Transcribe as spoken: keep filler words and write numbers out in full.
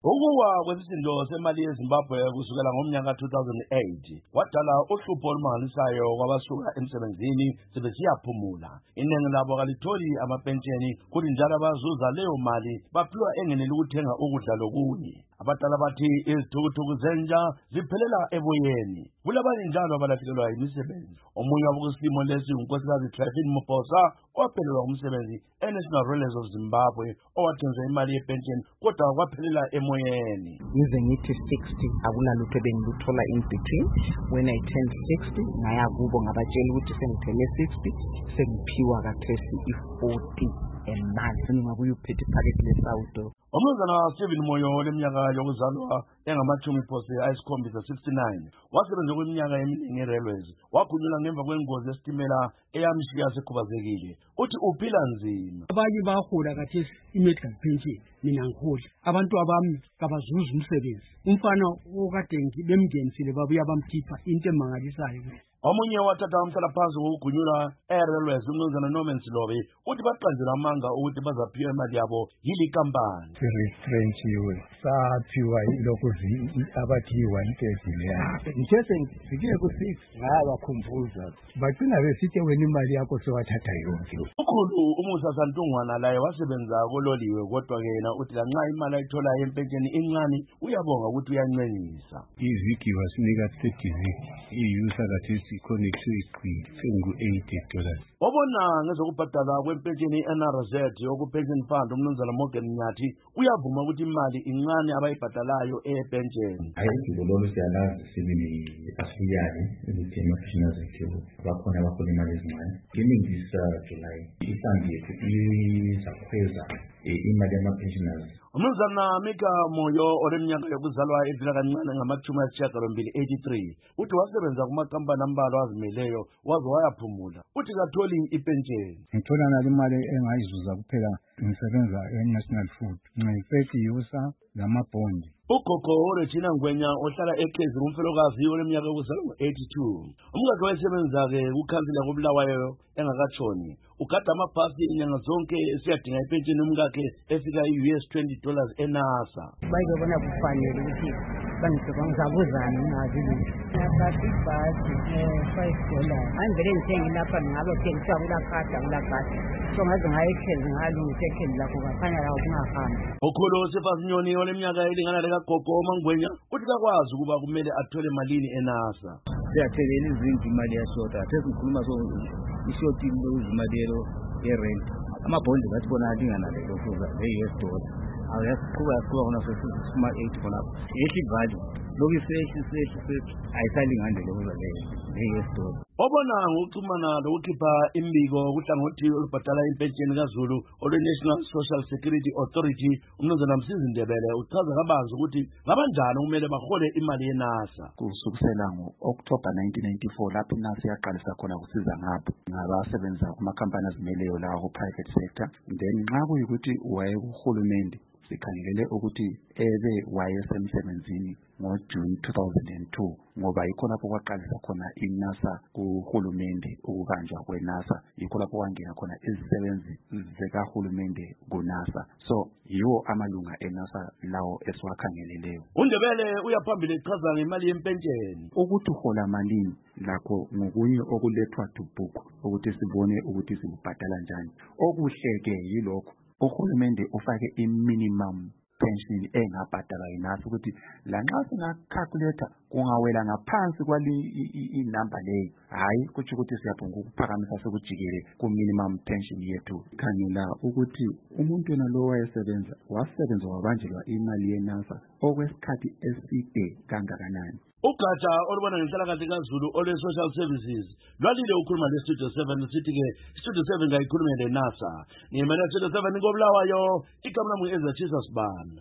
Ukuwa kwesisindo semali yeZimbabwe kusukela ngomnyaka two thousand eight wadala uhlupho olumangalisayo kwabasuka emsebenzini sebesiyaphumula. Inengi labo kalitholi amapentsheni kuthi njalo abazuza leyo mali baphiwa engeneli ukuthenga ukudla lokunye. Abadala bathi izithukuthuku zenja ziphelela eboyeni. Kulabanye njalo abalahlekelwa yimisebenzi. Omunye wabokusimo lesi unkosikazi Trifin Muposa waphelelwa umsebenzi eNational Railways of Zimbabwe owathenza imali yepensheni kodwa kwaphelela emoyeni. Yize ngithi sixty akulalutho bengiluthola in between. When I turned sixty ngaya kubo ngabatshela ukuthi sengithele sixty sengiphiwa kathesi i-forty emanzi ngabuye uphethe iphakethe lesawudo. Umnumzana Stephen Moyo leminyaka yokuzalwa engamachumi phose ayisikhombisa sixty-nine wasebenza kweminyaka eminingi e-Railways wagunyula ngemva kwengozi yesitimela eyamshiya sekhubazekile. Uthi uphila nzima. Abanye bahola kathesi i-medical pension mina ngihola. Abantu abami kabazuza umsebenzi. Umfana okade bemngenisile babuya bamkhipha into emangalisayo. Omunye wathatha umhlalaphansi wokugunyula e-Railways umnumzana Norman Silobe uthi baqanjela amanga ukuthi bazaphiwa imali yabo yili kampani. Sirestrenchiwe saphiwa ilokhu abathi one thirty leya. Ngithe ngifike ku six ngayabakhumbuza bagcina besithi wena imali yakho sewathatha yonke. Ukhulu uMusa Santungwana laye wasebenza kololiwe kodwa ke yena uthi lanxa imali ayithola empentsheni incane uyabonga ukuthi uyancenyisa. Iviki wasinika thirty viki iyusa kathesi connected sengu eighty dollars. Obona ngezokubhadala kwempentsheni i-N R Z yokupension fund umnumzana Morgan Nyathi uyavuma ukuthi imali incane abayibhadalayo e-pension. Ayizibulolo siyalazi sibili asiyali ezithema pensioners ethu bakhona abahola imali ezincane. Beginning this uh, July ifund yethu izakhweza imali yama-pensioners. Umnumzana Mika Moyo oleminyaka yokuzalwa edlula kancane ngamachumi ayisishiyagalombili eighty-three uthi wasebenza kumakampani ambalwa azimeleyo waze wayaphumula. Uthi katholi ipensheni. Ngithola nali imali engayizuza kuphela ngisebenza e-National Food. Ngiphethe iyusa lamabhondi. Ugogo uRegina Ngwenya ohlala eKezi umfelokazi oleminyaka yokuzalwa eighty-two. Umkakhe wayesebenza-ke kukhansila koBulawayo engakatshoni. Ugada amabhasi inyanga zonke esiyadinga ipensheni umkakhe efika i-U S twenty dollars eNASA. Bayibona kufanele ukuthi bangizabuzana ngazili. Ngaphathi ibhasi five dollars. Angivele ngithengi lapha ngabe kuthengiswa kulakada kulakada. So ngaze ngayeKezi ngalungisa eKezi lakho ngakhanya lawo kungahambi. Ukhulu Sefasinyoni oleminyaka elingana lekagogo uMangwenya uthi kakwazi ukuba kumele athole malini eNASA. Siyathelela izindlu imali yashota athi sikhuluma so ishoti imali ye-rent amabhondi bathi bona alingana lelo kuza le-U S dollar awuyasiqhuba yasiqhuba khona sesima eight khona yehle value lokhu iseshi seshi seshi ayisalingane lokuza le-U S dollar. Obona ngokuxhumana lokukhipha imbiko kuhlangothi olubhadala impentsheni kaZulu olwe-National Social Security Authority umnumzana Msizi Ndebele uchaza kabanzi ukuthi ngabanjani kumele bahole imali yeNASA. Kusukela ngo-October nineteen ninety-four lapho iNASA yaqalisa khona kusiza ngabo ngabasebenza kumakhampani azimeleyo lawo ku-private sector. Then nxa kuyikuthi wayekuhulumende sikhangelele ukuthi ebe wayesemsebenzini ngoJune two thousand two ngoba yikho lapho kwaqalisa khona iNASA kuhulumende ukubanjwa kweNASA yikho lapho kwangena khona izisebenzi zikahulumende kuNASA. So yiwo amalunga eNASA lawo esiwakhangeleleyo. uNdebele uyaphambili echaza ngemali yempentsheni ukuthi uhola malini lakho ngokunye okulethwa to book ukuthi sibone ukuthi sibhadala njani. Okuhle-ke yilokho uhulumende ufake i-minimum pension engabhadala yiNASA ukuthi lanxa singacalculate kungawela ngaphansi kwali inamba leyo hayi kuthi ukuthi siyabhonga ukuphakamisa sekujikele ku-minimum pension yethu. Khangela ukuthi umuntu yena lo wayesebenza wasebenza wabanjelwa imali yeNASA okwesikhathi eside kangakanani. Ugatsha olubona ngenhlalakahle kaZulu olwe-Social Services lwalile ukhuluma le-Studio seven sithi-ke Studio seven kayikhulume le-NASA. Ngimele Studio seven koBulawayo igama lami ngu-Ezra Chisas Bana.